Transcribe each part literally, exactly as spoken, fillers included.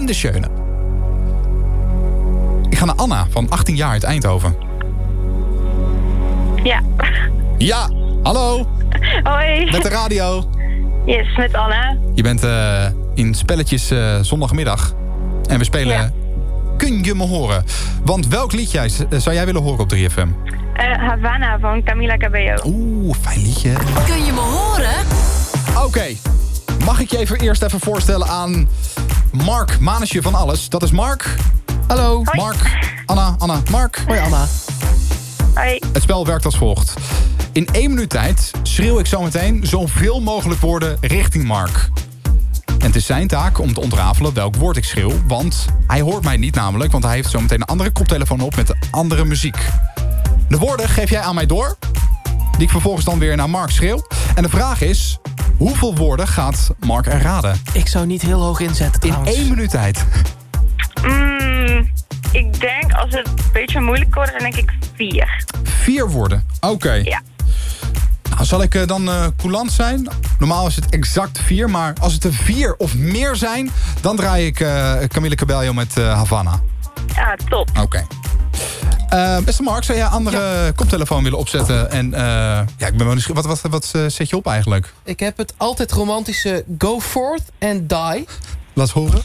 Wunderschöne. Ik ga naar Anna van achttien jaar uit Eindhoven. Ja. Ja, hallo. Hoi. Met de radio. Yes, met Anna. Je bent uh, in spelletjes uh, zondagmiddag. En we spelen ja. Kun je me horen? Want welk liedje zou jij willen horen op drie F M? Uh, Havana van Camila Cabello. Oeh, fijn liedje. Kun je me horen? Oké. Okay. Mag ik je even eerst even voorstellen aan Mark Manusje van Alles. Dat is Mark. Hallo. Hoi. Mark. Anna. Anna. Mark. Hoi Anna. Hoi. Het spel werkt als volgt. In één minuut tijd schreeuw ik zometeen zoveel mogelijk woorden richting Mark. En het is zijn taak om te ontrafelen welk woord ik schreeuw. Want hij hoort mij niet namelijk. Want hij heeft zometeen een andere koptelefoon op met andere muziek. De woorden geef jij aan mij door. Die ik vervolgens dan weer naar Mark schreeuw. En de vraag is, hoeveel woorden gaat Mark er raden? Ik zou niet heel hoog inzetten trouwens. In één minuut tijd. Mm, ik denk als het een beetje moeilijk wordt, dan denk ik vier. Vier woorden, oké. Okay. Ja. Nou, zal ik uh, dan uh, coulant zijn? Normaal is het exact vier, maar als het er vier of meer zijn, dan draai ik uh, Camila Cabello met uh, Havana. Ja, top. Oké. Okay. Uh, beste Mark, zou jij een andere ja. koptelefoon willen opzetten? En uh, ja, ik ben wel nieuwsgierig. Wat, wat, wat uh, zet je op eigenlijk? Ik heb het altijd romantische Go Forth and Die. Laat horen.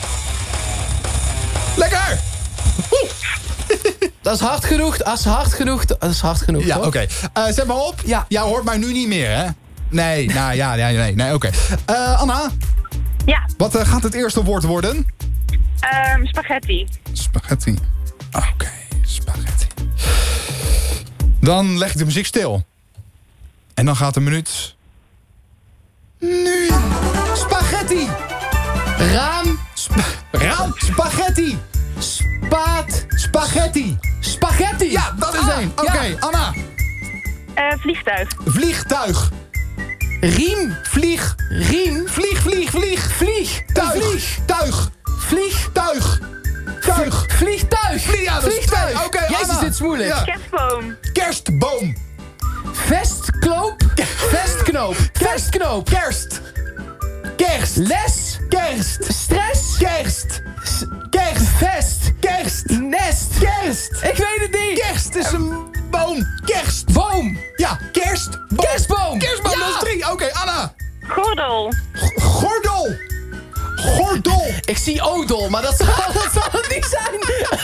Lekker! Dat is hard genoeg, dat is hard genoeg, dat is hard genoeg. Ja, oké. Okay. Uh, zet maar op. Ja. Jij hoort mij nu niet meer, hè? Nee, nou ja, ja nee, nee, oké. Okay. Uh, Anna? Ja. Wat uh, gaat het eerste woord worden? Um, spaghetti. Spaghetti. Oké, okay. Spaghetti. Dan leg ik de muziek stil. En dan gaat de minuut... Nu! Spaghetti! Raam! Sp- Raam! Spaghetti! Spaat! Spaghetti! Spaghetti! Ja, dat is ah, één. Oké, okay, ja. Anna. Uh, vliegtuig. Vliegtuig. Riem. Vlieg. Riem. Vlieg, vlieg, vlieg. Vlieg. Tuig. Vlieg. Tuig. Vlieg. Tuig. Tuig. Vliegtuig. Vlieg, ja, Vliegtuig. Oké, okay, Jezus, dit is moeilijk. Ja. Kerstboom. Kerstboom. Vestkloop. Vestknoop. Vestknoop. Kerst. Kerst. Les. Kerst. Stress. Kerst. Kerst. Vest. Kerst. Nest. Kerst. Ik weet het niet. Kerst is een boom. Kerst. Boom. Ja, kerst. Boom. Kerstboom. Kerstboom, ja. dat is drie. Oké, okay, Anna. Gordel. G- gordel. Gordel. Ik zie odel, maar dat zal, dat zal het niet zijn.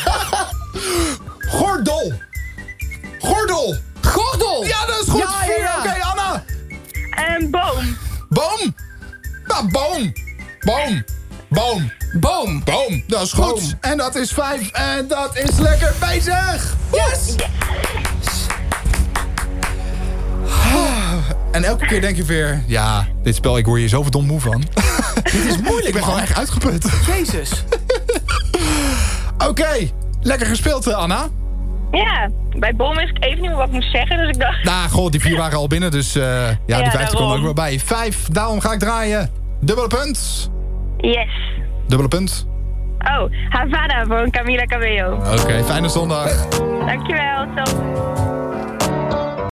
Gordel. Gordel. Gordel. Ja, dat is goed. Ja, ja, ja. Oké, okay, Anna. En boom. Boom. Ja, boom. Boom. Boom. Boom. Boom. Dat is goed. Boom. En dat is vijf. En dat is lekker bezig. Yes. En elke keer denk je weer... Ja, dit spel, ik word hier zo verdomd moe van. Dit is moeilijk, ik ben man. Gewoon echt uitgeput. Jezus. Oké, okay. Lekker gespeeld, Anna. Ja, bij boom wist ik even niet meer wat ik moest zeggen, dus ik dacht... Nou, goh, die vier waren al binnen, dus uh, ja, ja, die vijfde komt ook weer bij. Vijf, daarom ga ik draaien. Dubbele punt. Yes. Dubbele punt. Oh, Havana van Camila Cabello. Oké, okay, fijne zondag. Dankjewel, tot.